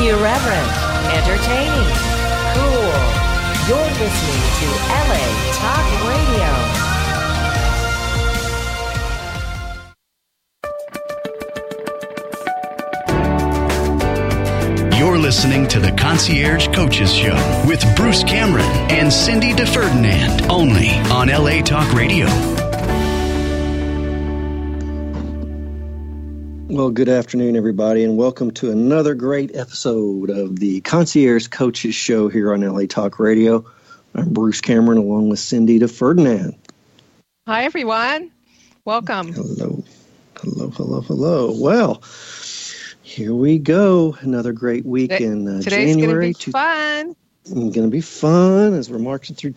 Irreverent, entertaining, cool. You're listening to LA Talk Radio. You're listening to the Concierge Coaches Show with Bruce Cameron and Cindy DeFerdinand, only on LA Talk Radio. Well, good afternoon, everybody, and welcome to another great episode of the Concierge Coaches Show here on LA Talk Radio. I'm Bruce Cameron, along with Cindy DeFerdinand. Hi, everyone. Welcome. Hello. Well, here we go. Another great week in Today's January. Today's going to be fun. Going to be fun as we're marching through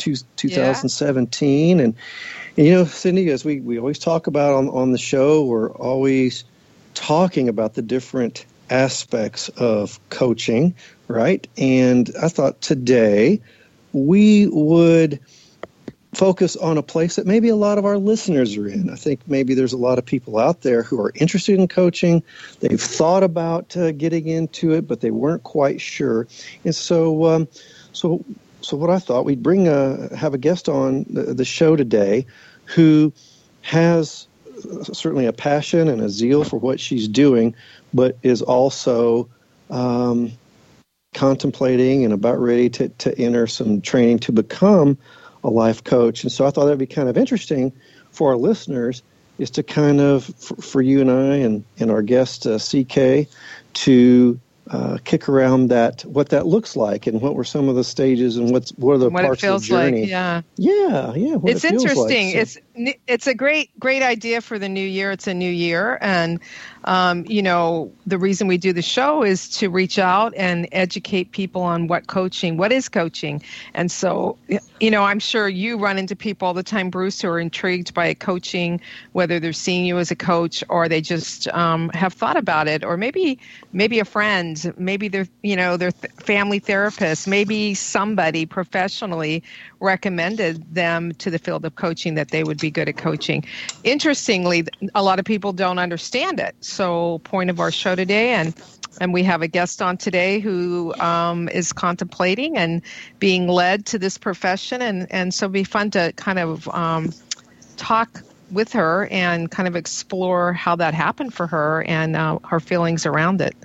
2017. Yeah. And you know, Cindy, as we always talk about on the show, we're always talking about the different aspects of coaching, right? And I thought today we would focus on a place that maybe a lot of our listeners are in. I think maybe there's a lot of people out there who are interested in coaching. They've thought about getting into it, but they weren't quite sure. And so what I thought, we'd have a guest on the show today who has certainly a passion and a zeal for what she's doing, but is also contemplating and about ready to enter some training to become a life coach. And so I thought that'd be kind of interesting for our listeners, is to kind of, for you and I and our guest CK, to kick around what that looks like and what were some of the stages and what are the parts of the journey. Yeah. It's interesting. Like, so. It's a great idea for the new year. It's a new year, and the reason we do the show is to reach out and educate people on what is coaching. And so, I'm sure you run into people all the time, Bruce, who are intrigued by coaching, whether they're seeing you as a coach or they just have thought about it, or maybe a friend, maybe they're their family therapist, maybe somebody professionally recommended them to the field of coaching that they would be good at coaching. Interestingly, a lot of people don't understand it. So point of our show today, and we have a guest on today who is contemplating and being led to this profession. And so it'd be fun to kind of talk with her and kind of explore how that happened for her and her feelings around it.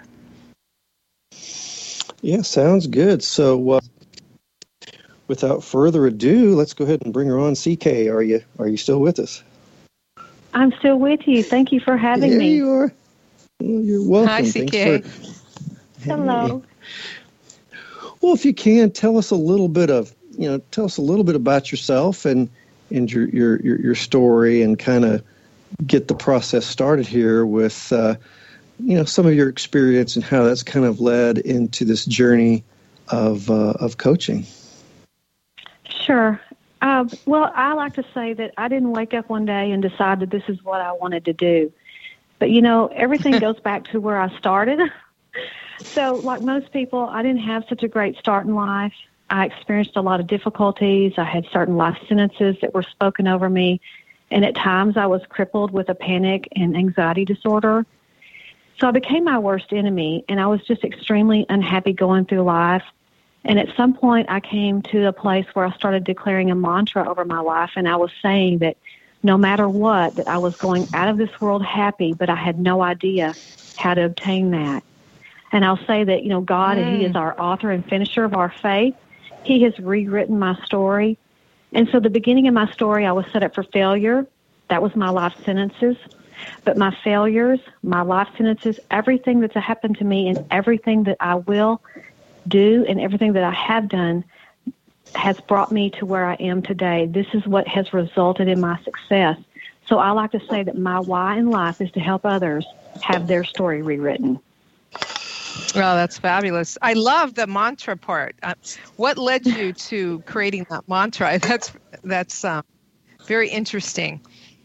Yeah, sounds good. So without further ado, let's go ahead and bring her on. CK, are you still with us? I'm still with you. Thank you for having me. Yeah, you are. Well, you're welcome. Hi, CK. Hello. Well, if you can, tell us a little bit about yourself and your story, and kind of get the process started here with some of your experience and how that's kind of led into this journey of coaching. Sure. Well, I like to say that I didn't wake up one day and decide that this is what I wanted to do. But, everything goes back to where I started. So, like most people, I didn't have such a great start in life. I experienced a lot of difficulties. I had certain life sentences that were spoken over me. And at times I was crippled with a panic and anxiety disorder. So I became my worst enemy, and I was just extremely unhappy going through life. And at some point, I came to a place where I started declaring a mantra over my life, and I was saying that no matter what, that I was going out of this world happy, but I had no idea how to obtain that. And I'll say that, God, and He is our author and finisher of our faith. He has rewritten my story. And so the beginning of my story, I was set up for failure. That was my life sentences. But my failures, my life sentences, everything that's happened to me and everything that I will do and everything that I have done has brought me to where I am today. This is what has resulted in my success. So I like to say that my why in life is to help others have their story rewritten. Well, that's fabulous. I love the mantra part. What led you to creating that mantra? That's very interesting.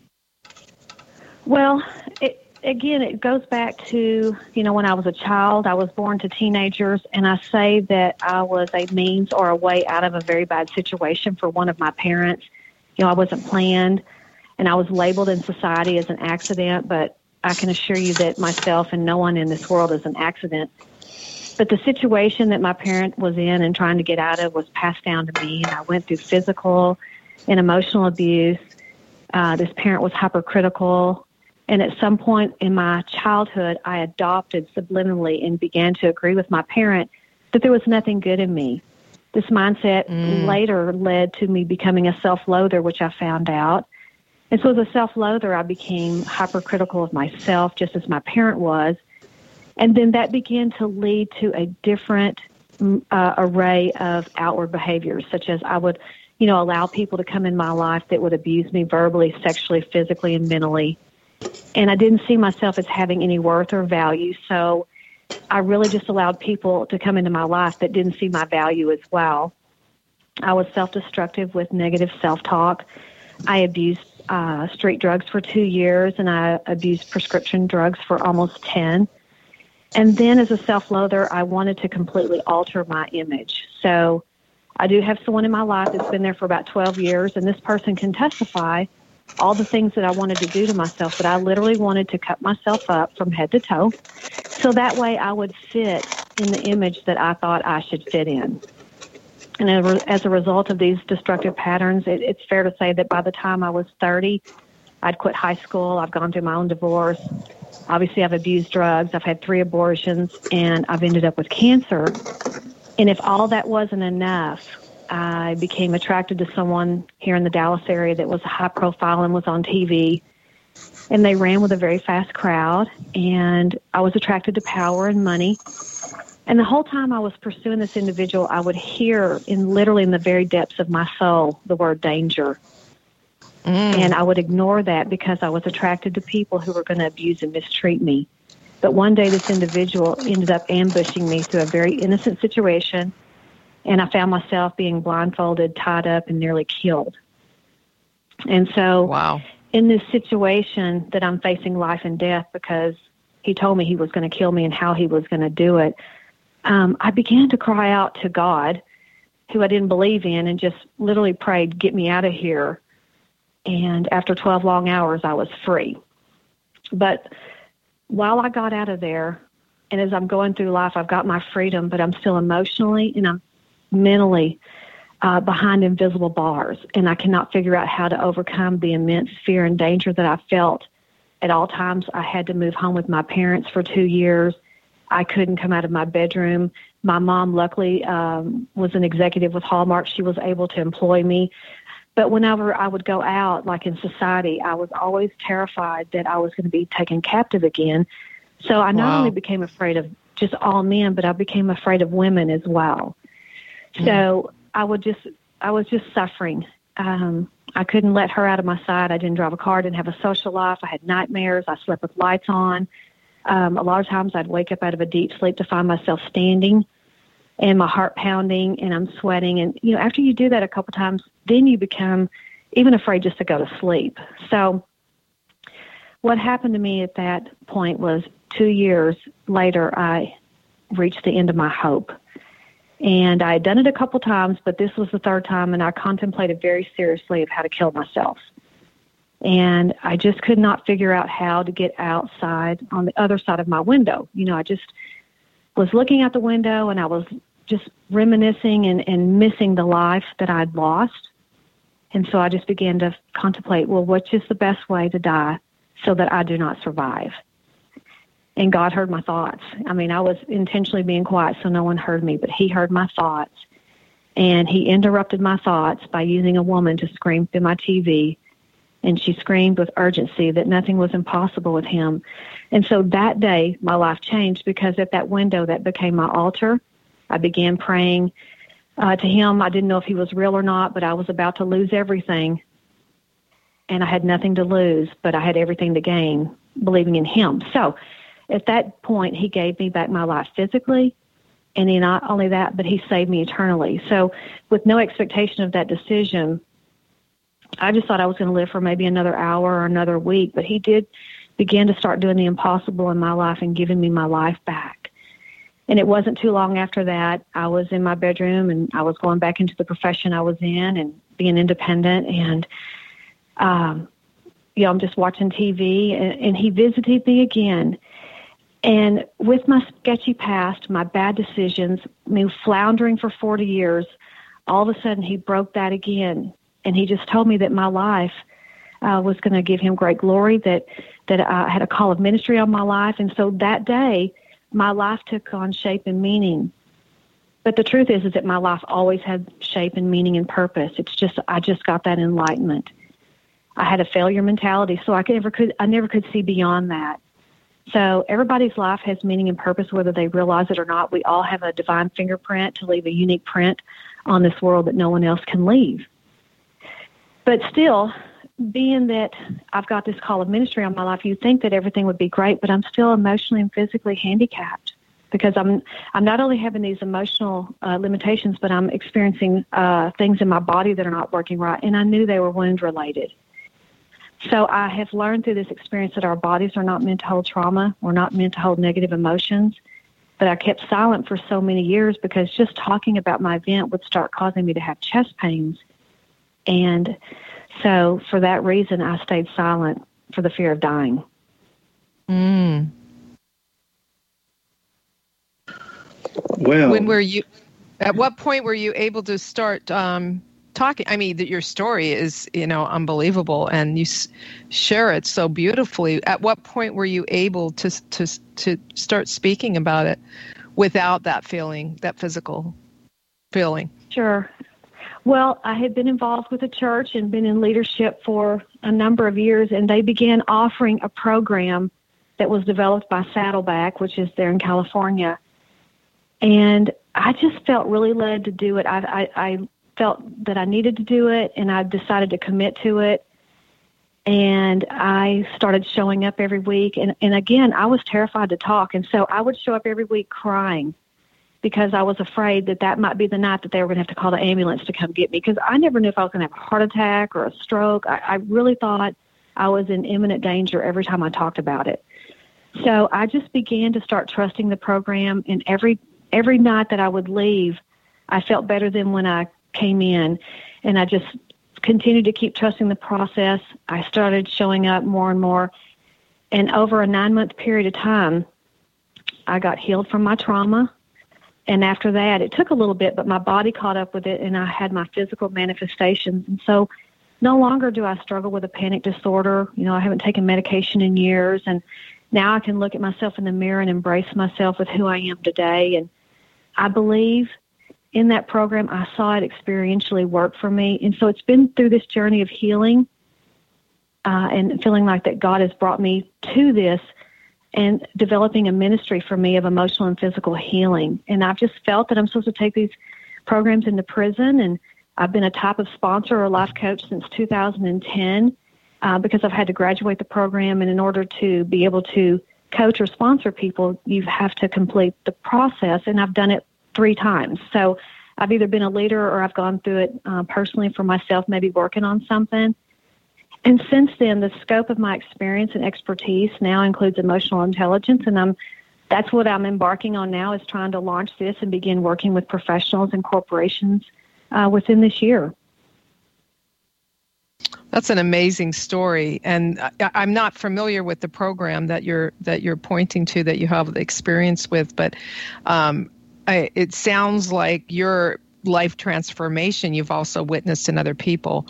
Well, it goes back to, when I was a child. I was born to teenagers, and I say that I was a means or a way out of a very bad situation for one of my parents. I wasn't planned, and I was labeled in society as an accident, but I can assure you that myself and no one in this world is an accident. But the situation that my parent was in and trying to get out of was passed down to me, and I went through physical and emotional abuse. This parent was hypercritical, and at some point in my childhood, I adopted subliminally and began to agree with my parent that there was nothing good in me. This mindset later led to me becoming a self-loather, which I found out. And so as a self-loather, I became hypercritical of myself, just as my parent was. And then that began to lead to a different array of outward behaviors, such as I would, allow people to come in my life that would abuse me verbally, sexually, physically, and mentally. And I didn't see myself as having any worth or value, so I really just allowed people to come into my life that didn't see my value as well. I was self-destructive with negative self-talk. I abused street drugs for 2 years, and I abused prescription drugs for almost 10. And then as a self-loather, I wanted to completely alter my image. So I do have someone in my life that's been there for about 12 years, and this person can testify all the things that I wanted to do to myself, but I literally wanted to cut myself up from head to toe, so that way I would fit in the image that I thought I should fit in. And as a result of these destructive patterns, it's fair to say that by the time I was 30, I'd quit high school. I've gone through my own divorce. Obviously, I've abused drugs. I've had 3 abortions, and I've ended up with cancer. And if all that wasn't enough, I became attracted to someone here in the Dallas area that was high profile and was on TV. And they ran with a very fast crowd, and I was attracted to power and money. And the whole time I was pursuing this individual, I would hear literally in the very depths of my soul the word danger. And I would ignore that because I was attracted to people who were going to abuse and mistreat me. But one day this individual ended up ambushing me through a very innocent situation, and I found myself being blindfolded, tied up, and nearly killed. And so in this situation that I'm facing life and death because he told me he was going to kill me and how he was going to do it, I began to cry out to God, who I didn't believe in, and just literally prayed, get me out of here. And after 12 long hours, I was free. But while I got out of there, and as I'm going through life, I've got my freedom, but I'm still emotionally and I'm mentally behind invisible bars, and I cannot figure out how to overcome the immense fear and danger that I felt at all times. I had to move home with my parents for 2 years. I couldn't come out of my bedroom. My mom, luckily, was an executive with Hallmark. She was able to employ me. But whenever I would go out, like in society, I was always terrified that I was going to be taken captive again. So I not only became afraid of just all men, but I became afraid of women as well. So I was just suffering. I couldn't let her out of my sight. I didn't drive a car, I didn't have a social life. I had nightmares. I slept with lights on. A lot of times I'd wake up out of a deep sleep to find myself standing and my heart pounding and I'm sweating. And, after you do that a couple times, then you become even afraid just to go to sleep. So what happened to me at that point was 2 years later, I reached the end of my hope. And I had done it a couple times, but this was the third time, and I contemplated very seriously of how to kill myself. And I just could not figure out how to get outside on the other side of my window. I just was looking out the window, and I was just reminiscing and missing the life that I'd lost. And so I just began to contemplate, well, what's just the best way to die so that I do not survive? And God heard my thoughts. I mean, I was intentionally being quiet so no one heard me, but he heard my thoughts. And he interrupted my thoughts by using a woman to scream through my TV. And she screamed with urgency that nothing was impossible with him. And so that day, my life changed because at that window, that became my altar. I began praying to him. I didn't know if he was real or not, but I was about to lose everything. And I had nothing to lose, but I had everything to gain, believing in him. So at that point, he gave me back my life physically, and he not only that, but he saved me eternally. So with no expectation of that decision, I just thought I was going to live for maybe another hour or another week, but he did begin to start doing the impossible in my life and giving me my life back. And it wasn't too long after that, I was in my bedroom and I was going back into the profession I was in and being independent. And, I'm just watching TV and he visited me again. And with my sketchy past, my bad decisions, me floundering for 40 years, all of a sudden he broke that again. And he just told me that my life was going to give him great glory, that I had a call of ministry on my life. And so that day, my life took on shape and meaning. But the truth is that my life always had shape and meaning and purpose. It's just, I just got that enlightenment. I had a failure mentality, so I never could see beyond that. So everybody's life has meaning and purpose, whether they realize it or not. We all have a divine fingerprint to leave a unique print on this world that no one else can leave. But still, being that I've got this call of ministry on my life, you think that everything would be great, but I'm still emotionally and physically handicapped because I'm not only having these emotional limitations, but I'm experiencing things in my body that are not working right, and I knew they were wound related. So I have learned through this experience that our bodies are not meant to hold trauma. We're not meant to hold negative emotions. But I kept silent for so many years because just talking about my event would start causing me to have chest pains. And so for that reason, I stayed silent for the fear of dying. Well, at what point were you able to start talking? I mean, that your story is, unbelievable, and you share it so beautifully. At what point were you able to start speaking about it without that feeling, that physical feeling? Sure. Well, I had been involved with a church and been in leadership for a number of years, and they began offering a program that was developed by Saddleback, which is there in California. And I just felt really led to do it. I felt that I needed to do it, and I decided to commit to it. And I started showing up every week. And again, I was terrified to talk. And so I would show up every week crying because I was afraid that might be the night that they were going to have to call the ambulance to come get me, because I never knew if I was going to have a heart attack or a stroke. I really thought I was in imminent danger every time I talked about it. So I just began to start trusting the program, and every night that I would leave, I felt better than when I came in, and I just continued to keep trusting the process. I started showing up more and more, and over a 9-month period of time, I got healed from my trauma. And after that, it took a little bit, but my body caught up with it, and I had my physical manifestations. And so no longer do I struggle with a panic disorder. I haven't taken medication in years, and now I can look at myself in the mirror and embrace myself with who I am today. And I believe in that program, I saw it experientially work for me. And so it's been through this journey of healing and feeling like that God has brought me to this and developing a ministry for me of emotional and physical healing. And I've just felt that I'm supposed to take these programs into prison, and I've been a type of sponsor or life coach since 2010 because I've had to graduate the program, and in order to be able to coach or sponsor people, you have to complete the process, and I've done it 3 times. So I've either been a leader or I've gone through it personally for myself, maybe working on something. And since then, the scope of my experience and expertise now includes emotional intelligence, and that's what I'm embarking on now, is trying to launch this and begin working with professionals and corporations within this year. That's an amazing story, and I'm not familiar with the program that you're pointing to, that you have experience with, but it sounds like your life transformation you've also witnessed in other people.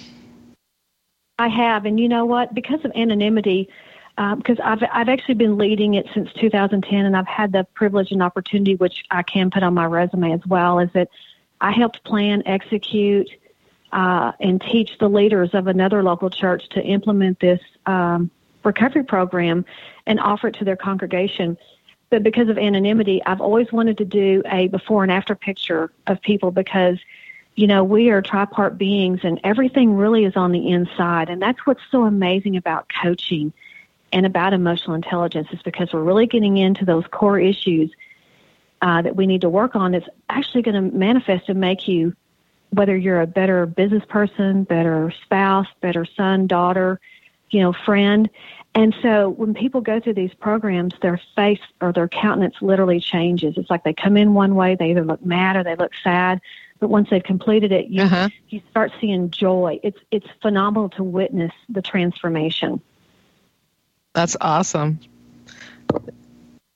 I have, and you know what? Because of anonymity, because I've actually been leading it since 2010, and I've had the privilege and opportunity, which I can put on my resume as well, is that I helped plan, execute, and teach the leaders of another local church to implement this recovery program and offer it to their congregation. But because of anonymity, I've always wanted to do a before and after picture of people, because we are tripart beings, and everything really is on the inside. And that's what's so amazing about coaching and about emotional intelligence, is because we're really getting into those core issues that we need to work on. That's actually going to manifest and make you, whether you're a better business person, better spouse, better son, daughter, friend. And so when people go through these programs, their face or their countenance literally changes. It's like they come in one way, they either look mad or they look sad. But once they've completed it, you start seeing joy. It's phenomenal to witness the transformation. That's awesome.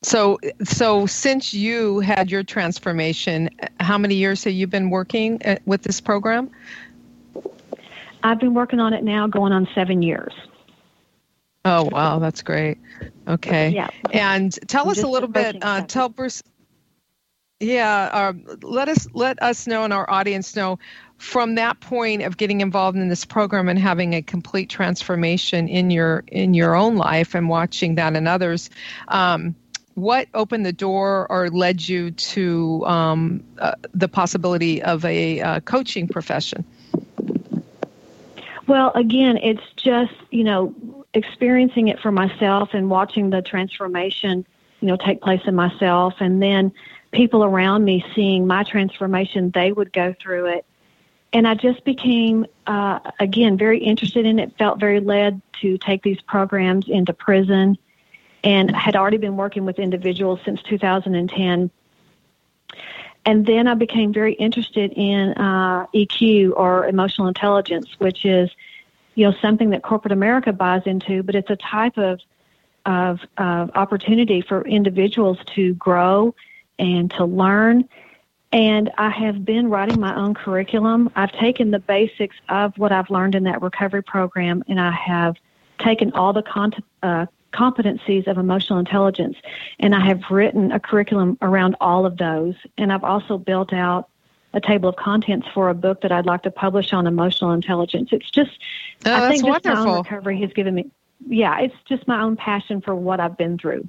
So since you had your transformation, how many years have you been working with this program? I've been working on it now going on 7 years. Oh, wow. That's great. Okay. Yeah. And tell us a little bit, tell Bruce, let us know and our audience know, from that point of getting involved in this program and having a complete transformation in your own life and watching that in others, what opened the door or led you to the possibility of a coaching profession? Well, again, it's just, experiencing it for myself and watching the transformation, take place in myself, and then people around me seeing my transformation, they would go through it. And I just became, again, very interested in it, felt very led to take these programs into prison, and had already been working with individuals since 2010. And then I became very interested in EQ, or emotional intelligence, which is, something that corporate America buys into, but it's a type of opportunity for individuals to grow and to learn. And I have been writing my own curriculum. I've taken the basics of what I've learned in that recovery program, and I have taken all the competencies of emotional intelligence, and I have written a curriculum around all of those. And I've also built out a table of contents for a book that I'd like to publish on emotional intelligence. It's just, I think just my own recovery has given me, it's just my own passion for what I've been through.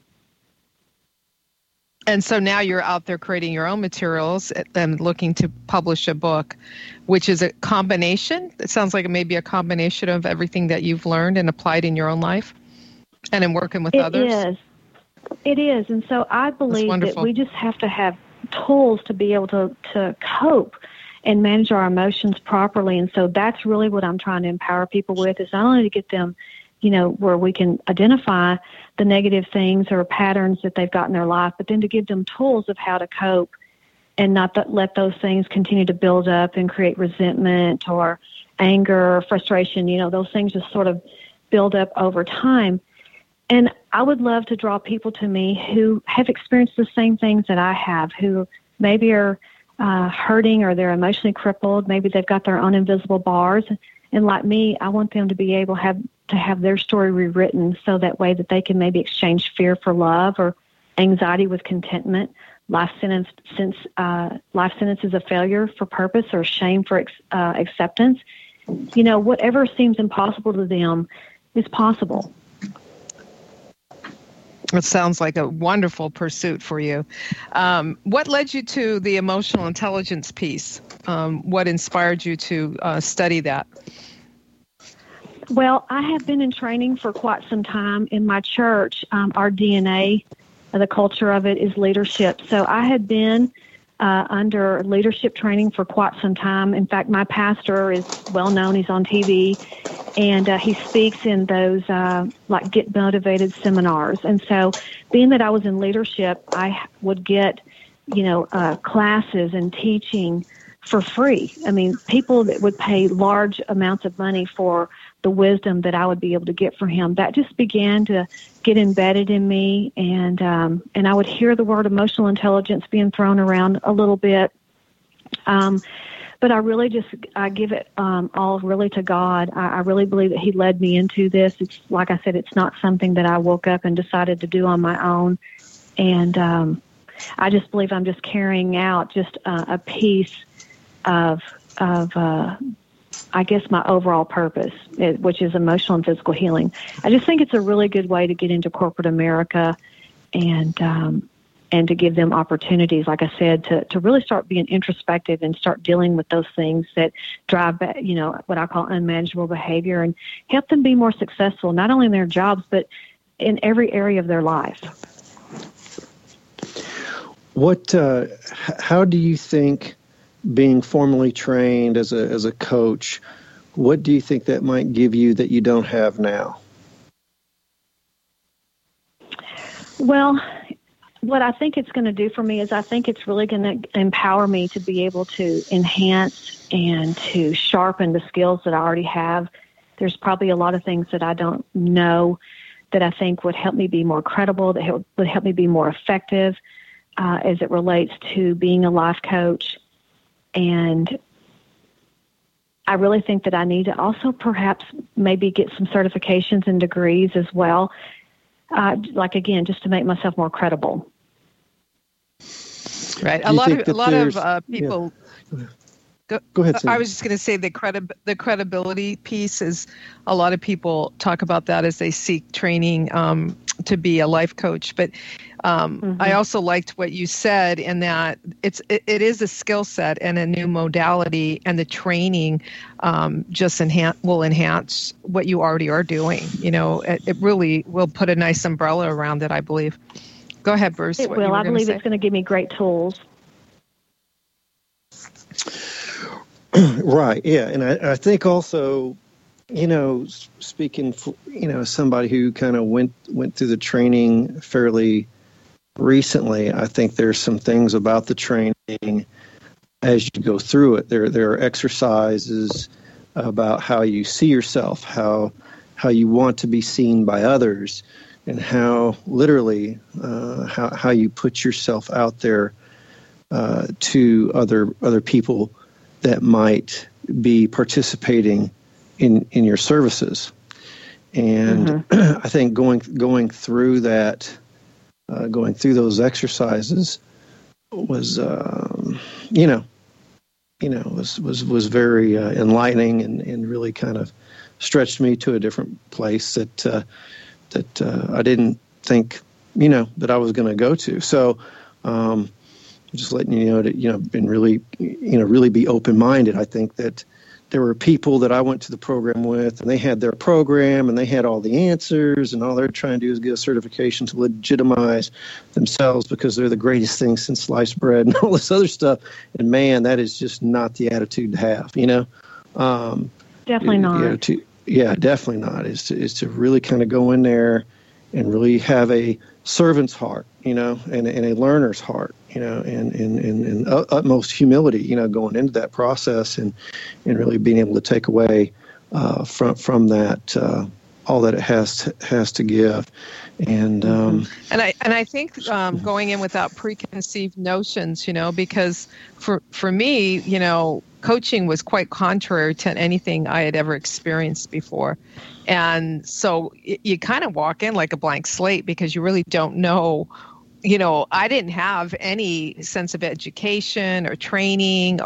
And so now you're out there creating your own materials and looking to publish a book, which is a combination. It sounds like it may be a combination of everything that you've learned and applied in your own life and in working with others. It is. And so I believe that we just have to have tools to be able to cope and manage our emotions properly. And so that's really what I'm trying to empower people with, is not only to get them, where we can identify the negative things or patterns that they've got in their life, but then to give them tools of how to cope and not let those things continue to build up and create resentment or anger or frustration. Those things just sort of build up over time. And I would love to draw people to me who have experienced the same things that I have, who maybe are hurting or they're emotionally crippled. Maybe they've got their own invisible bars. And like me, I want them to be able to have their story rewritten, so that way that they can maybe exchange fear for love, or anxiety with contentment, life sentence is a failure for purpose, or shame for acceptance. Whatever seems impossible to them is possible. It sounds like a wonderful pursuit for you. What led you to the emotional intelligence piece? What inspired you to study that? Well, I have been in training for quite some time. In my church, our DNA, the culture of it, is leadership. So I had been under leadership training for quite some time. In fact, my pastor is well known. He's on TV, and he speaks in those like Get Motivated seminars. And so being that I was in leadership, I would get, classes and teaching for free. I mean, people that would pay large amounts of money for the wisdom that I would be able to get from him. That just began to get embedded in me, and I would hear the word emotional intelligence being thrown around a little bit. But I give it all really to God. I really believe that He led me into this. It's like I said, it's not something that I woke up and decided to do on my own. And I just believe I'm just carrying out just a piece of I guess my overall purpose, which is emotional and physical healing. I just think it's a really good way to get into corporate America and to give them opportunities, like I said, to really start being introspective and start dealing with those things that drive, what I call unmanageable behavior, and help them be more successful, not only in their jobs, but in every area of their life. How do you think, being formally trained as a coach, what do you think that might give you that you don't have now? Well, what I think it's going to do for me is I think it's really going to empower me to be able to enhance and to sharpen the skills that I already have. There's probably a lot of things that I don't know that I think would help me be more credible, that would help me be more effective as it relates to being a life coach. And I really think that I need to also perhaps maybe get some certifications and degrees as well, again, just to make myself more credible. Right. A lot of people. Yeah. Go ahead, Cindy. I was just going to say the credibility piece is a lot of people talk about that as they seek training to be a life coach. But I also liked what you said in that it is a skill set and a new modality, and the training just will enhance what you already are doing. It really will put a nice umbrella around it, I believe. Go ahead, Bruce. It will. I believe it's going to give me great tools. Right. Yeah. And I think also, speaking for, somebody who kind of went through the training fairly recently, I think there's some things about the training as you go through it. There are exercises about how you see yourself, how you want to be seen by others, and how literally how you put yourself out there to other people that might be participating in your services. And I think going through that, going through those exercises was was very enlightening and really kind of stretched me to a different place that I didn't think that I was going to go to. So just letting you know that been really really be open-minded. I think that there were people that I went to the program with, and they had their program, and they had all the answers, and all they're trying to do is get a certification to legitimize themselves because they're the greatest thing since sliced bread and all this other stuff. And man, that is just not the attitude to have. Definitely not. Definitely not. Is to really kind of go in there and really have a servant's heart, and a learner's heart, and utmost humility, going into that process and really being able to take away from that all that it has to give. And I think going in without preconceived notions, because for me, coaching was quite contrary to anything I had ever experienced before. And so you kind of walk in like a blank slate because you really don't know. I didn't have any sense of education or training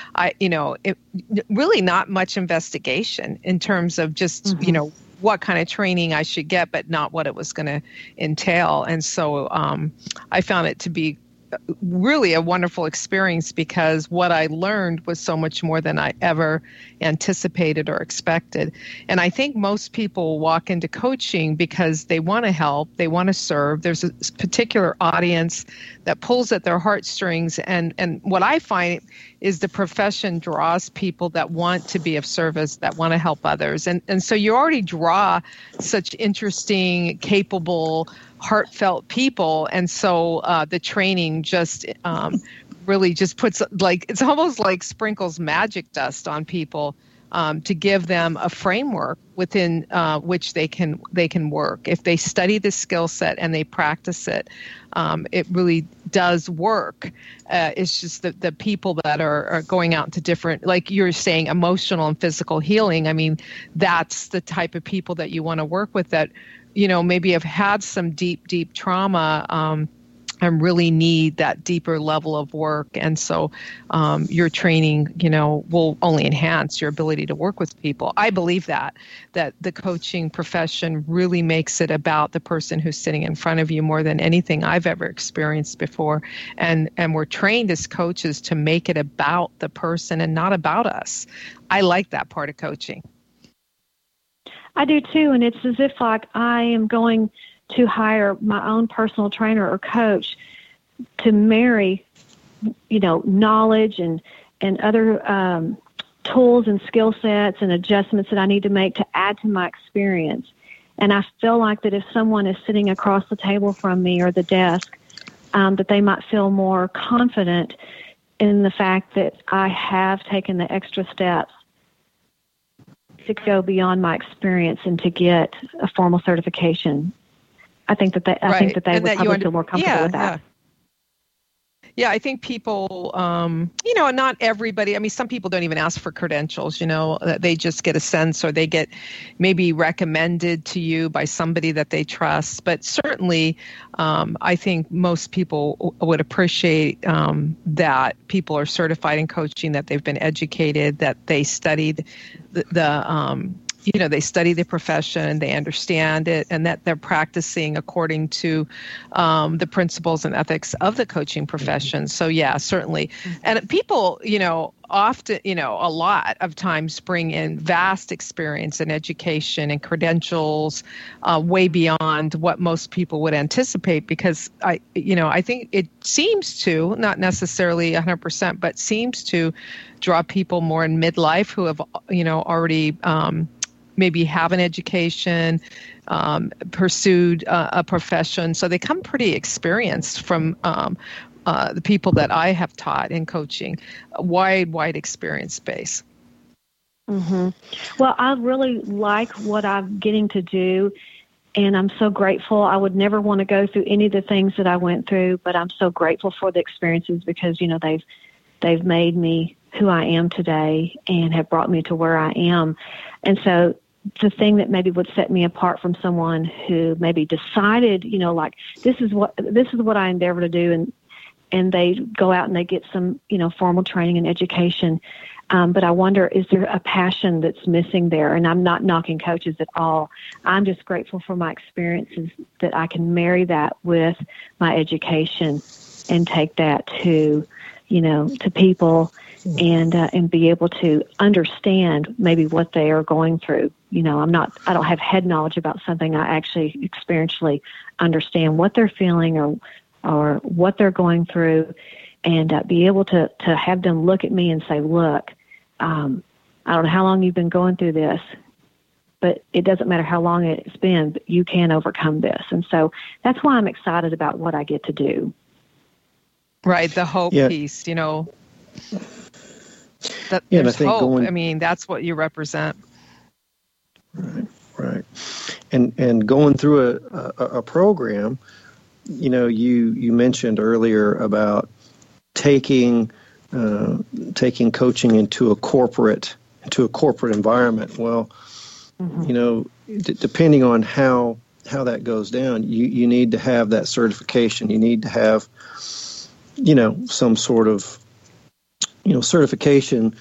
really not much investigation in terms of just, what kind of training I should get, but not what it was going to entail. And so I found it to be really a wonderful experience because what I learned was so much more than I ever anticipated or expected. And I think most people walk into coaching because they want to help, they want to serve. There's a particular audience that pulls at their heartstrings. And what I find is the profession draws people that want to be of service, that want to help others. And so you already draw such interesting, capable, heartfelt people. And so the training just really just puts, it's almost like sprinkles magic dust on people to give them a framework within which they can work. If they study the skill set and they practice it, it really does work. It's just the people that are going out into different, like you're saying, emotional and physical healing. I mean, that's the type of people that you want to work with that, maybe have had some deep trauma and really need that deeper level of work. And so your training, will only enhance your ability to work with people. I believe that the coaching profession really makes it about the person who's sitting in front of you more than anything I've ever experienced before. And we're trained as coaches to make it about the person and not about us. I like that part of coaching. I do too, and it's as if like I am going to hire my own personal trainer or coach to marry, knowledge and other tools and skill sets and adjustments that I need to make to add to my experience. And I feel like that if someone is sitting across the table from me or the desk, that they might feel more confident in the fact that I have taken the extra steps to go beyond my experience and to get a formal certification I think that they would probably feel more comfortable with that. Yeah, I think people, not everybody, I mean, some people don't even ask for credentials, they just get a sense, or they get maybe recommended to you by somebody that they trust. But certainly, I think most people would appreciate that people are certified in coaching, that they've been educated, that they studied they study the profession, they understand it, and that they're practicing according to the principles and ethics of the coaching profession. So yeah, certainly. And people, often, a lot of times bring in vast experience and education and credentials way beyond what most people would anticipate, because I think it seems to, not necessarily 100%, but seems to draw people more in midlife who have, already maybe have an education, pursued a profession. So they come pretty experienced from the people that I have taught in coaching, a wide experience base. Mm-hmm. Well, I really like what I'm getting to do, and I'm so grateful. I would never want to go through any of the things that I went through, but I'm so grateful for the experiences, because, they've made me who I am today and have brought me to where I am. And so the thing that maybe would set me apart from someone who maybe decided, like, this is what I endeavor to do, and they go out and they get some, formal training and education. But I wonder, is there a passion that's missing there? And I'm not knocking coaches at all. I'm just grateful for my experiences, that I can marry that with my education and take that to people, and be able to understand maybe what they are going through. I don't have head knowledge about something. I actually experientially understand what they're feeling or what they're going through, and be able to have them look at me and say, look, I don't know how long you've been going through this, but it doesn't matter how long it's been, but you can overcome this. And so that's why I'm excited about what I get to do. Right, the hope piece, that there's hope. That's what you represent. Right. And going through a program, you mentioned earlier about taking coaching into a corporate environment. Well, depending on how that goes down, you need to have that certification. You need to have some sort of certification.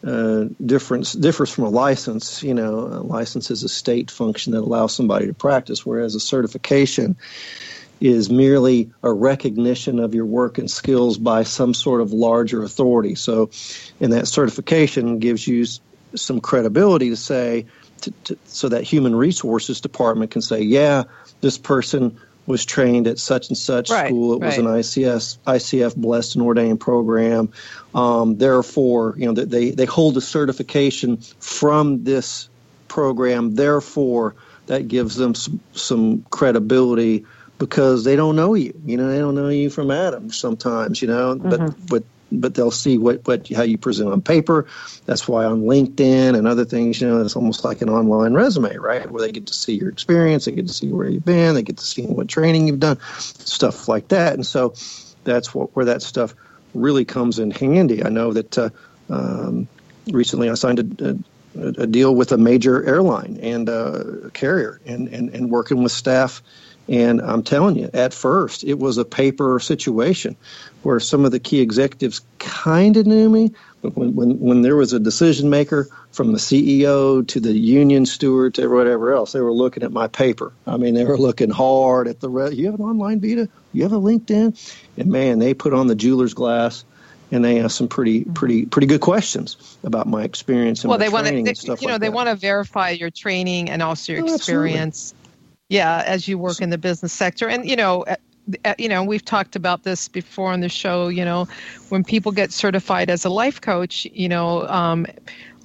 Differs from a license. A license is a state function that allows somebody to practice, whereas a certification is merely a recognition of your work and skills by some sort of larger authority. So, and that certification gives you some credibility to say, so that human resources department can say, yeah, this person was trained at such and such school. It was an ICF blessed and ordained program. Therefore, they hold a certification from this program. Therefore, that gives them some credibility, because they don't know you. They don't know you from Adam sometimes. But they'll see how you present on paper. That's why on LinkedIn and other things, it's almost like an online resume, right? Where they get to see your experience, they get to see where you've been, they get to see what training you've done, stuff like that. And so that's where that stuff really comes in handy. I know that recently I signed a deal with a major airline and a carrier, and working with staff. And I'm telling you, at first, it was a paper situation where some of the key executives kind of knew me, but when there was a decision maker, from the CEO to the union steward to whatever else, they were looking at my paper. They were looking hard at you have an online Vita? You have a LinkedIn? And man, they put on the jeweler's glass, and they asked some pretty good questions about my experience and my training and stuff like that. They want to verify your training and also your experience. Absolutely. Yeah, as you work in the business sector. And, we've talked about this before on the show, when people get certified as a life coach, a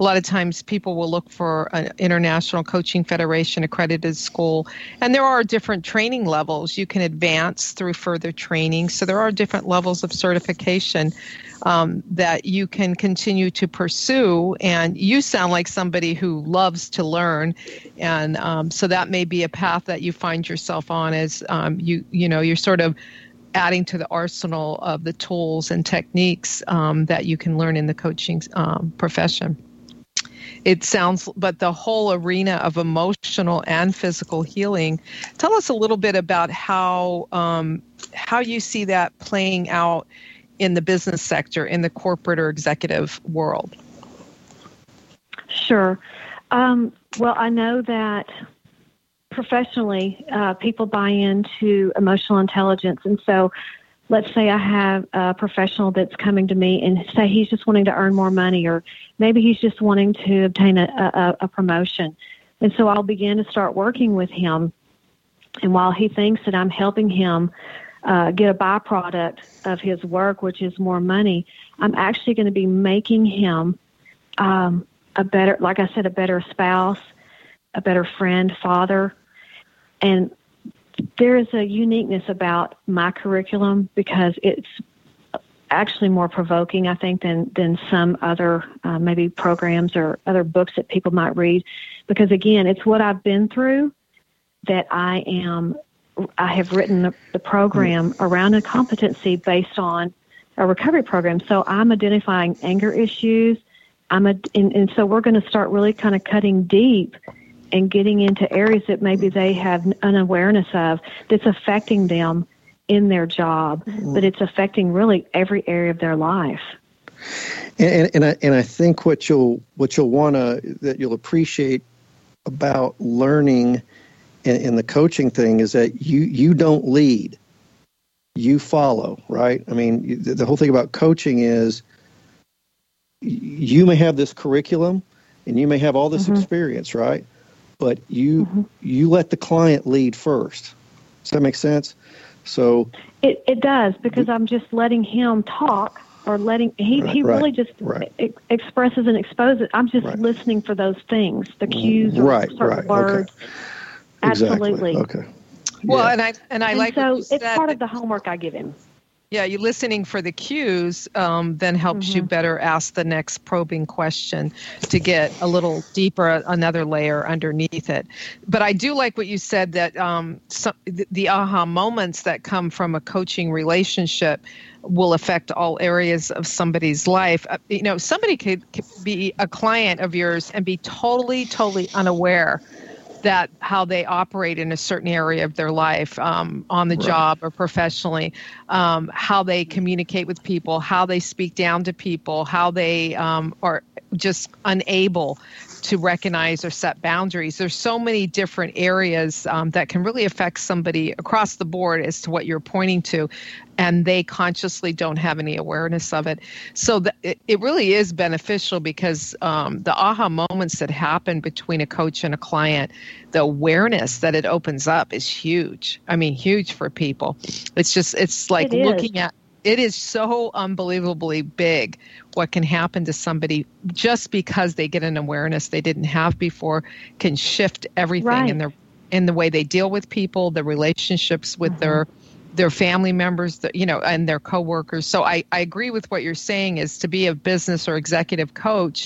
a lot of times people will look for an International Coaching Federation accredited school, and there are different training levels. You can advance through further training, so there are different levels of certification that you can continue to pursue. And you sound like somebody who loves to learn, and so that may be a path that you find yourself on as you're sort of adding to the arsenal of the tools and techniques that you can learn in the coaching profession. It sounds, but the whole arena of emotional and physical healing. Tell us a little bit about how you see that playing out in the business sector, in the corporate or executive world. Sure. Well, I know that professionally, people buy into emotional intelligence. And so let's say I have a professional that's coming to me and say he's just wanting to earn more money, or maybe he's just wanting to obtain a promotion. And so I'll begin to start working with him. And while he thinks that I'm helping him get a byproduct of his work, which is more money, I'm actually going to be making him a better, like I said, a better spouse, a better friend, father. And there is a uniqueness about my curriculum because it's actually more provoking, I think, than some other maybe programs or other books that people might read. Because, again, it's what I've been through that I have written the program around a competency based on a recovery program. So I'm identifying anger issues. And so we're going to start really kind of cutting deep and getting into areas that maybe they have an awareness of that's affecting them in their job, but it's affecting really every area of their life. And I think what you'll you'll appreciate about learning in the coaching thing is that you don't lead, you follow, right? I mean, the whole thing about coaching is you may have this curriculum and you may have all this experience, right? But you let the client lead first. Does that make sense? So it does, because I'm just letting him talk, or letting he really just expresses and exposes. I'm just listening for those things, the cues or certain words. Okay. Absolutely. Exactly. Okay. Well, and I like so what you said, it's part of the homework I give him. Yeah, you listening for the cues then helps you better ask the next probing question to get a little deeper, another layer underneath it. But I do like what you said, that the aha moments that come from a coaching relationship will affect all areas of somebody's life. Somebody could be a client of yours and be totally unaware that how they operate in a certain area of their life, on the job or professionally, how they communicate with people, how they speak down to people, how they are just unable to recognize or set boundaries. There's so many different areas that can really affect somebody across the board as to what you're pointing to, and they consciously don't have any awareness of it. So it really is beneficial, because the aha moments that happen between a coach and a client, the awareness that it opens up is huge. I mean, huge for people. It's like looking at, it is so unbelievably big what can happen to somebody just because they get an awareness they didn't have before, can shift everything in the way they deal with people, the relationships with their family members, and their coworkers. So I agree with what you're saying, is to be a business or executive coach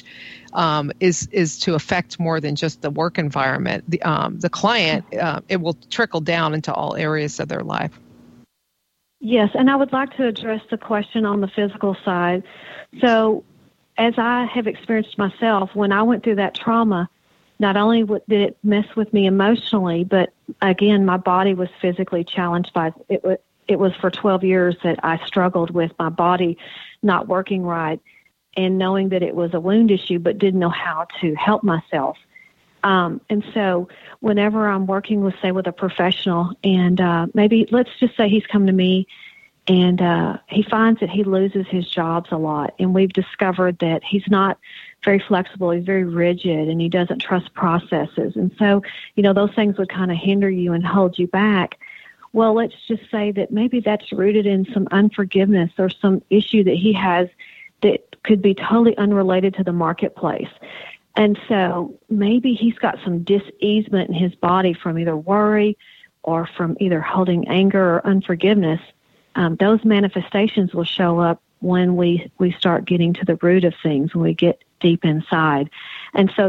is to affect more than just the work environment. The client, it will trickle down into all areas of their life. Yes, and I would like to address the question on the physical side. So as I have experienced myself, when I went through that trauma, not only did it mess with me emotionally, but again, my body was physically challenged by it. It was for 12 years that I struggled with my body not working right and knowing that it was a wound issue, but didn't know how to help myself. And so whenever I'm working with a professional, and maybe let's just say he's come to me and he finds that he loses his jobs a lot, and we've discovered that he's not very flexible, he's very rigid, and he doesn't trust processes. And so, those things would kind of hinder you and hold you back. Well, let's just say that maybe that's rooted in some unforgiveness or some issue that he has that could be totally unrelated to the marketplace. And so maybe he's got some dis-easement in his body from either worry or from either holding anger or unforgiveness. Those manifestations will show up when we start getting to the root of things, when we get deep inside. And so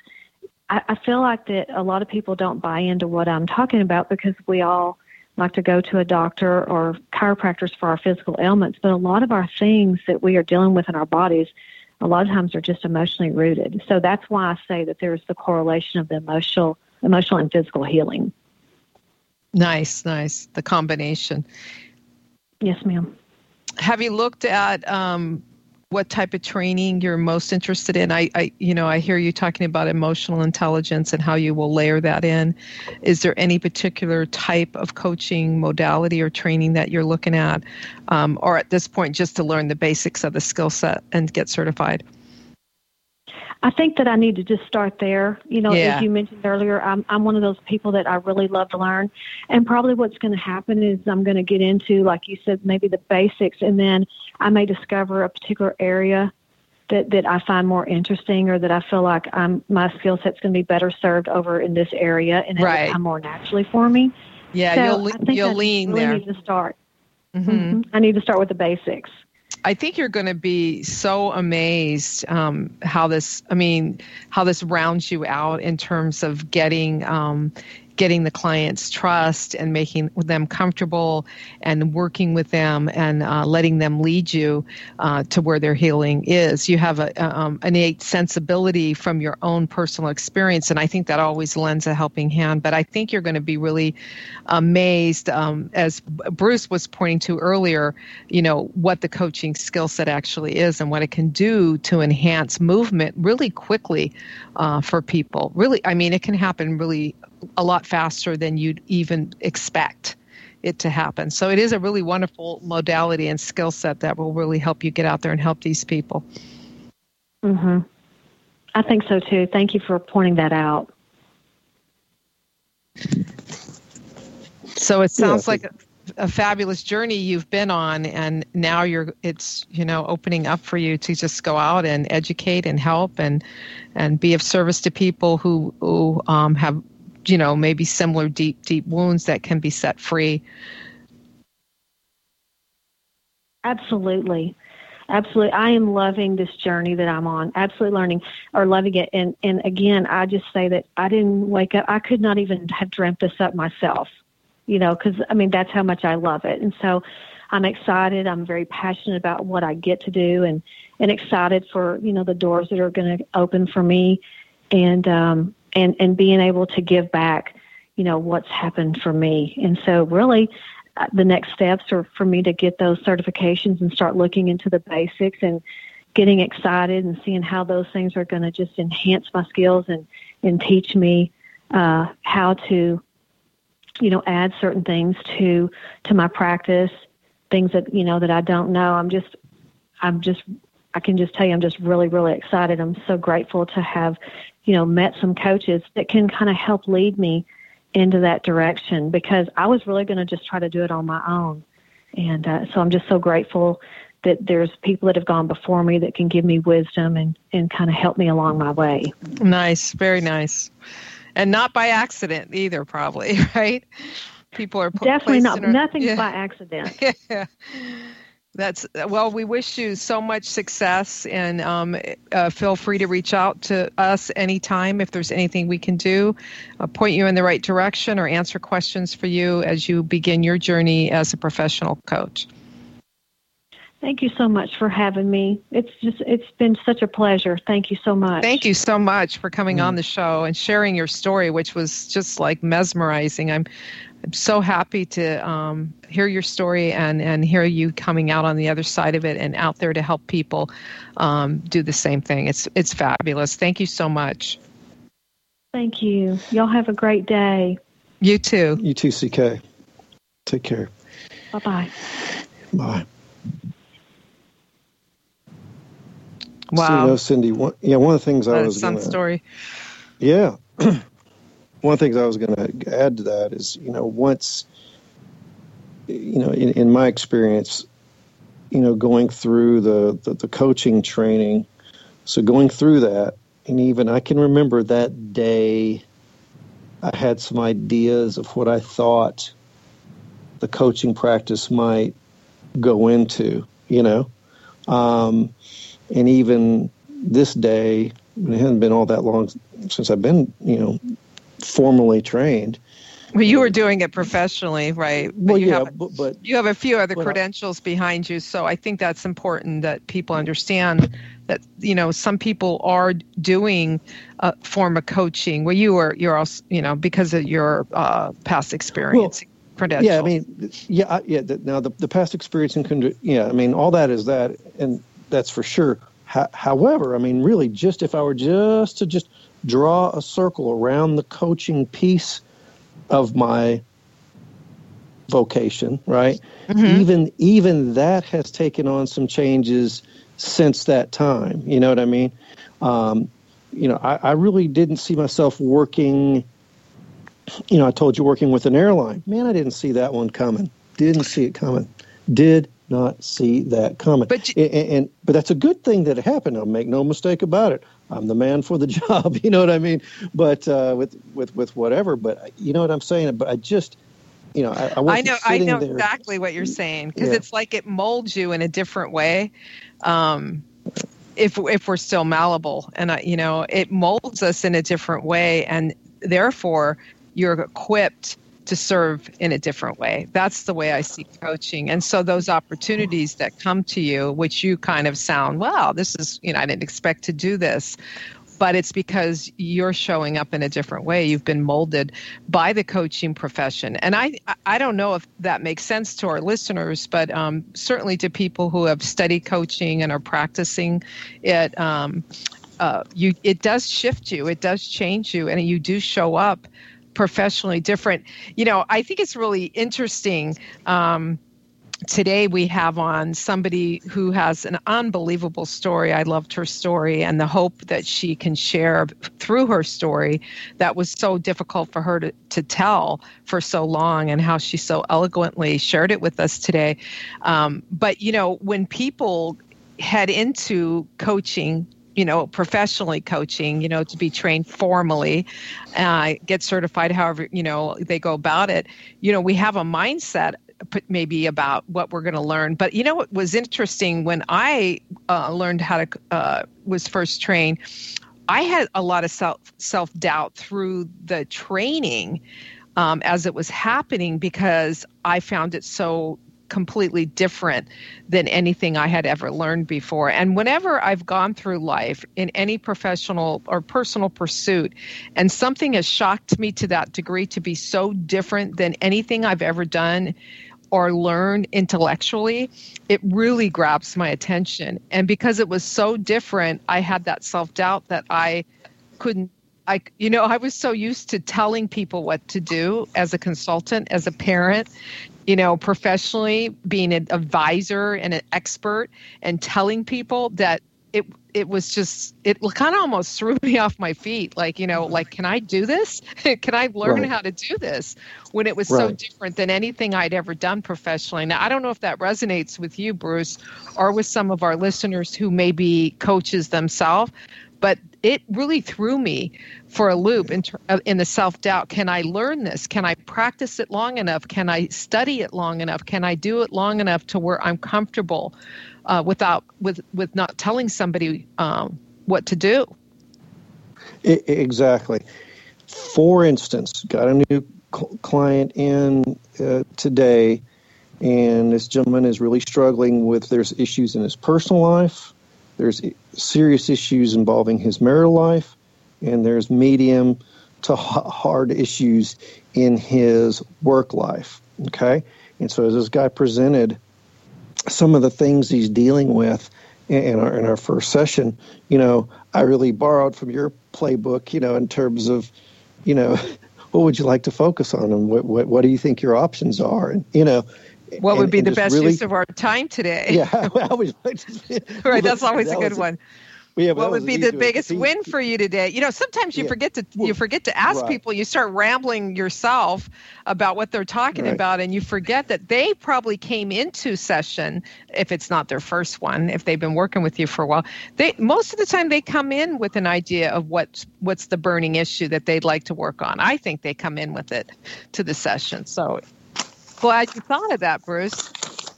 I feel like that a lot of people don't buy into what I'm talking about because we all like to go to a doctor or chiropractors for our physical ailments, but a lot of our things that we are dealing with in our bodies a lot of times are just emotionally rooted. So that's why I say that there's the correlation of the emotional and physical healing. Nice. The combination. Yes, ma'am. Have you looked at what type of training you're most interested in? I hear you talking about emotional intelligence and how you will layer that in. Is there any particular type of coaching modality or training that you're looking at, or at this point just to learn the basics of the skill set and get certified? I think that I need to just start there. As you mentioned earlier, I'm one of those people that I really love to learn. And probably what's going to happen is I'm going to get into, like you said, maybe the basics, and then I may discover a particular area that I find more interesting, or that I feel like my skill set's going to be better served over in this area, and it'll come more naturally for me. Yeah, so you'll lean there. I need to start. Mm-hmm. I need to start with the basics. I think you're going to be so amazed how this rounds you out in terms of getting the client's trust and making them comfortable and working with them and letting them lead you to where their healing is. You have an innate sensibility from your own personal experience, and I think that always lends a helping hand. But I think you're going to be really amazed, as Bruce was pointing to earlier, what the coaching skill set actually is and what it can do to enhance movement really quickly for people. Really, it can happen really a lot faster than you'd even expect it to happen. So it is a really wonderful modality and skill set that will really help you get out there and help these people. Mm-hmm. I think so too. Thank you for pointing that out. So it sounds like a fabulous journey you've been on, and now it's opening up for you to just go out and educate and help and be of service to people who have maybe similar deep wounds that can be set free. Absolutely. I am loving this journey that I'm on. Absolutely loving it. And again, I just say that I didn't wake up. I could not even have dreamt this up myself, because that's how much I love it. And so I'm excited. I'm very passionate about what I get to do and excited for, the doors that are going to open for me and being able to give back, what's happened for me. And so really the next steps are for me to get those certifications and start looking into the basics and getting excited and seeing how those things are going to just enhance my skills and teach me how to, add certain things to my practice, things that, that I don't know. I can just tell you, I'm just really, really excited. I'm so grateful to have, met some coaches that can kind of help lead me into that direction, because I was really going to just try to do it on my own. And so I'm just so grateful that there's people that have gone before me that can give me wisdom and kind of help me along my way. Nice. Very nice. And not by accident either, probably, right? People are definitely not. Nothing's by accident. Yeah. We wish you so much success, and feel free to reach out to us anytime if there's anything we can do, point you in the right direction, or answer questions for you as you begin your journey as a professional coach. Thank you so much for having me. It's been such a pleasure. Thank you so much. Thank you so much for coming on the show and sharing your story, which was just like mesmerizing. I'm so happy to hear your story and hear you coming out on the other side of it and out there to help people do the same thing. It's fabulous. Thank you so much. Thank you. Y'all have a great day. You too. You too, CK. Take care. Bye-bye. Bye. Wow. So, Cindy, one of the things I was going to... story. Yeah. One of the things I was going to add to that is, once, in my experience, going through the coaching training. So going through that, and even I can remember that day, I had some ideas of what I thought the coaching practice might go into, and even this day, it hasn't been all that long since I've been, formally trained. Well, you were doing it professionally, right? Well, but you have a few other credentials behind you, so I think that's important that people understand that some people are doing a form of coaching. Well, you're also because of your past experience. Well, credentials. Yeah, I mean, now the past experience and all that is that, and that's for sure. However, I mean, really, just if I were just to draw a circle around the coaching piece of my vocation, right? Mm-hmm. Even that has taken on some changes since that time. You know what I mean? I really didn't see myself working. I told you working with an airline. Man, I didn't see that one coming. Didn't see it coming. Did not see that coming. But that's a good thing that it happened. I'll make no mistake about it. I'm the man for the job. You know what I mean? But with whatever. But you know what I'm saying? But I just, I wasn't I know there. exactly what you're saying, because it's like it molds you in a different way. If we're still malleable, and it molds us in a different way, and therefore you're equipped to serve in a different way. That's the way I see coaching. And so those opportunities that come to you, which you kind of sound, wow, this is, I didn't expect to do this, but it's because you're showing up in a different way. You've been molded by the coaching profession. And I don't know if that makes sense to our listeners, but certainly to people who have studied coaching and are practicing it, it does shift you, it does change you, and you do show up professionally different. I think it's really interesting. Today we have on somebody who has an unbelievable story. I loved her story and the hope that she can share through her story that was so difficult for her to tell for so long, and how she so eloquently shared it with us today. But when people head into coaching, professionally coaching, to be trained formally, get certified, however, they go about it, we have a mindset maybe about what we're going to learn. But what was interesting when I learned how to, was first trained, I had a lot of self-doubt through the training as it was happening, because I found it so completely different than anything I had ever learned before. And whenever I've gone through life in any professional or personal pursuit, and something has shocked me to that degree to be so different than anything I've ever done or learned intellectually, it really grabs my attention. And because it was so different, I had that self-doubt that I was so used to telling people what to do as a consultant, as a parent, professionally, being an advisor and an expert, and telling people that it was just, it kind of almost threw me off my feet. Like, can I do this? Can I learn how to do this? When it was so different than anything I'd ever done professionally. Now, I don't know if that resonates with you, Bruce, or with some of our listeners who may be coaches themselves, but it really threw me for a loop in the self-doubt. Can I learn this? Can I practice it long enough? Can I study it long enough? Can I do it long enough to where I'm comfortable with not telling somebody what to do? Exactly. For instance, got a new client in today, and this gentleman is really struggling with, there's issues in his personal life, there's serious issues involving his marital life, and there's medium to hard issues in his work life. Okay? And so as this guy presented some of the things he's dealing with in our first session, I really borrowed from your playbook, in terms of, what would you like to focus on, and what do you think your options are? And, what would be the best use of our time today? Yeah, I always right. That's always a good one. What would be the biggest win for you today? Sometimes you forget to ask people. You start rambling yourself about what they're talking about, and you forget that they probably came into session, if it's not their first one, if they've been working with you for a while. Most of the time they come in with an idea of what's the burning issue that they'd like to work on. I think they come in with it to the session. So glad you thought of that, Bruce.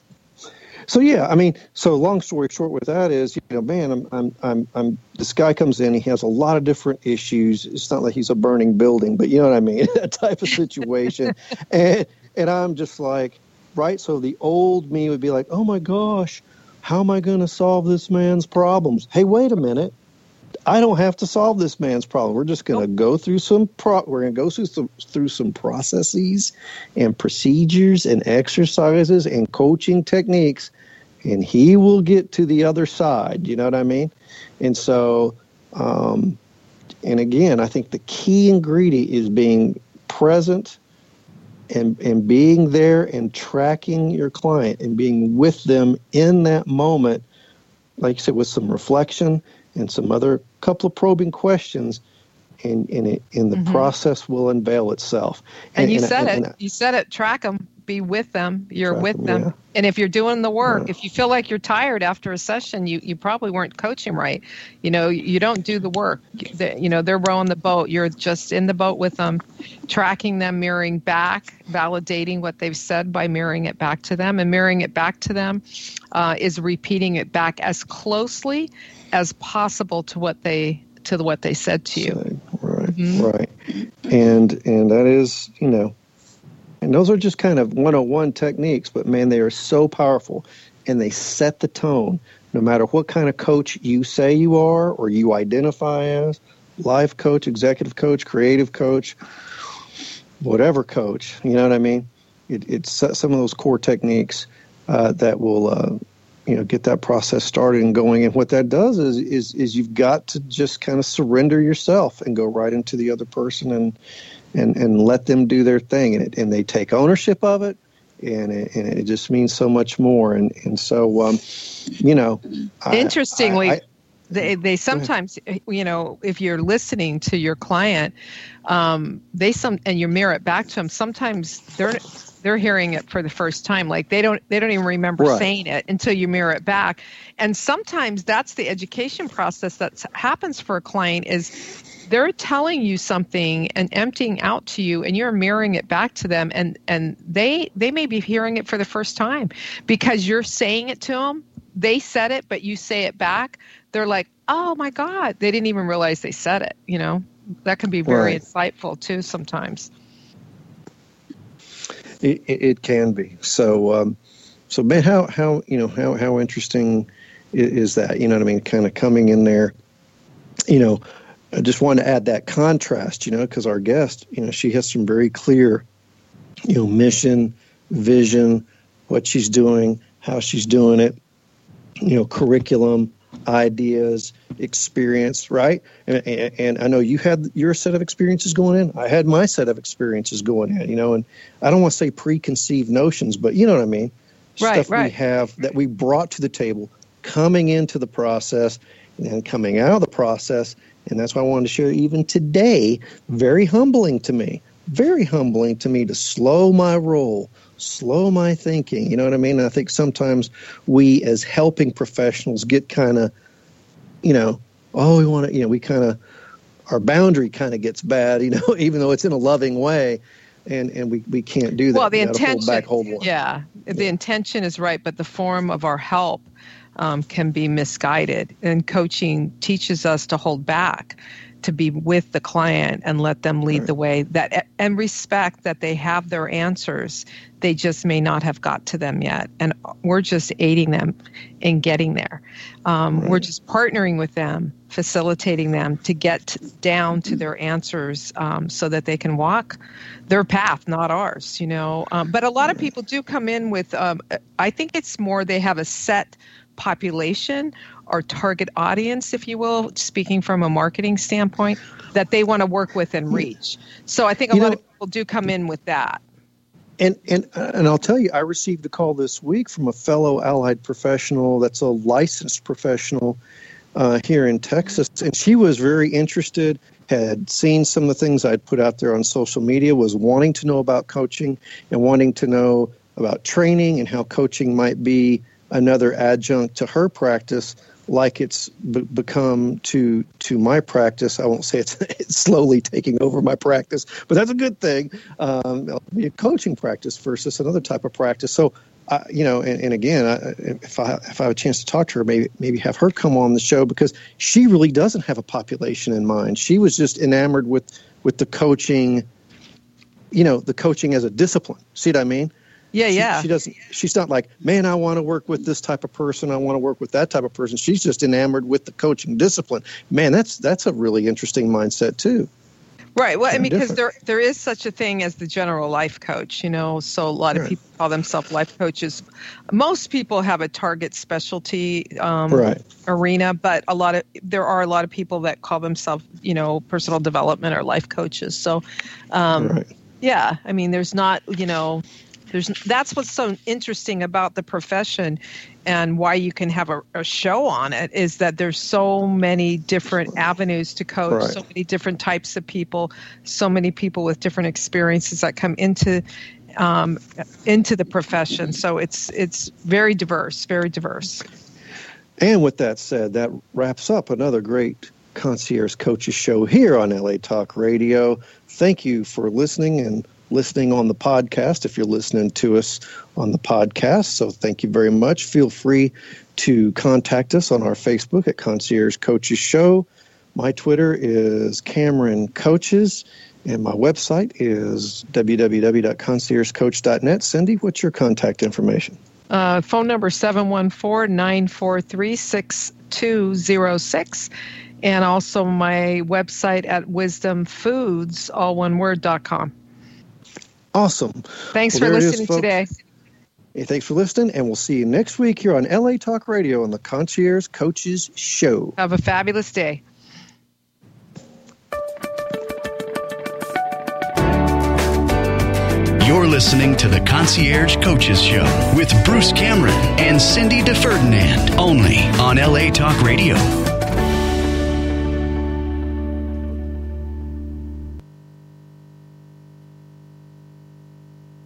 So so long story short with that is, I'm this guy comes in, he has a lot of different issues. It's not like he's a burning building, but you know what I mean, that type of situation. and I'm just like, right. So the old me would be like, oh my gosh, how am I going to solve this man's problems? Hey, wait a minute. I don't have to solve this man's problem. We're just going to go through through some processes and procedures and exercises and coaching techniques, and he will get to the other side. You know what I mean? And so, and again, I think the key ingredient is being present and being there and tracking your client and being with them in that moment, like you said, with some reflection and some other couple of probing questions, and the process will unveil itself. And you said it, track them, be with them, you're with them. Yeah. And if you're doing the work, if you feel like you're tired after a session, you probably weren't coaching right. You don't do the work. They're rowing the boat. You're just in the boat with them, tracking them, mirroring back, validating what they've said by mirroring it back to them. And mirroring it back to them is repeating it back as closely as possible to what they said to you. Right, right. And that is, and those are just kind of 101 techniques, but man, they are so powerful, and they set the tone. No matter what kind of coach you say you are or you identify as, life coach, executive coach, creative coach, whatever coach, you know what I mean? It's some of those core techniques that will get that process started and going. And what that does is you've got to just kind of surrender yourself and go right into the other person and let them do their thing. And they take ownership of it. And it just means so much more. And so, interestingly, they sometimes, if you're listening to your client, and you mirror it back to them, sometimes they're hearing it for the first time. Like they don't even remember saying it until you mirror it back. And sometimes that's the education process that happens for a client, is they're telling you something and emptying out to you, and you're mirroring it back to them. And they may be hearing it for the first time because you're saying it to them. They said it, but you say it back. They're like, oh my God, they didn't even realize they said it. That can be very insightful too sometimes. It can be. So man, how interesting is that? You know what I mean? Kind of coming in there, I just wanted to add that contrast, because our guest, she has some very clear, mission, vision, what she's doing, how she's doing it, curriculum, ideas, experience, right? And I know you had your set of experiences going in. I had my set of experiences going in, and I don't want to say preconceived notions, but you know what I mean? Stuff we have that we brought to the table coming into the process and then coming out of the process. And that's why I wanted to share even today, very humbling to me to slow my roll, slow my thinking. You know what I mean? And I think sometimes we as helping professionals get kind of, we want to, we kind of, our boundary kind of gets bad, even though it's in a loving way. And we can't do that. Well, the intention, the intention is right, but the form of our help can be misguided. And coaching teaches us to hold back, to be with the client and let them lead the way, and respect that they have their answers. They just may not have got to them yet. And we're just aiding them in getting there. We're just partnering with them, facilitating them to get down to their answers so that they can walk their path, not ours, But a lot of people do come in with, I think it's more they have a set population or target audience, if you will, speaking from a marketing standpoint, that they want to work with and reach. So I think a lot of people do come in with that. And I'll tell you, I received a call this week from a fellow allied professional that's a licensed professional here in Texas, and she was very interested, had seen some of the things I'd put out there on social media, was wanting to know about coaching and wanting to know about training and how coaching might be another adjunct to her practice, like it's become to my practice. I won't say it's slowly taking over my practice, but that's a good thing. It'll be a coaching practice versus another type of practice. So, and again, if I have a chance to talk to her, maybe have her come on the show, because she really doesn't have a population in mind. She was just enamored with the coaching, the coaching as a discipline. See what I mean? Yeah. She doesn't. She's not like, man, I want to work with this type of person. I want to work with that type of person. She's just enamored with the coaching discipline. Man, that's a really interesting mindset too. Right. Well, I mean, because there is such a thing as the general life coach, so a lot of people call themselves life coaches. Most people have a target specialty arena, but there are a lot of people that call themselves, personal development or life coaches. So, yeah, I mean, there's not, that's what's so interesting about the profession, and why you can have a show on it, is that there's so many different avenues to coach, so many different types of people, so many people with different experiences that come into the profession. So it's very diverse, very diverse. And with that said, that wraps up another great Concierge Coaches show here on LA Talk Radio. Thank you for listening on the podcast, if you're listening to us on the podcast. So thank you very much. Feel free to contact us on our Facebook at Concierge Coaches Show. My Twitter is Cameron Coaches, and my website is www.conciergecoach.net. Cindy, what's your contact information? Phone number 714-943-6206. And also my website at wisdomfoods, all one word.com. Awesome. Thanks for listening today. Hey, thanks for listening, and we'll see you next week here on LA Talk Radio on the Concierge Coaches Show. Have a fabulous day. You're listening to the Concierge Coaches Show with Bruce Cameron and Cindy DeFerdinand, only on LA Talk Radio.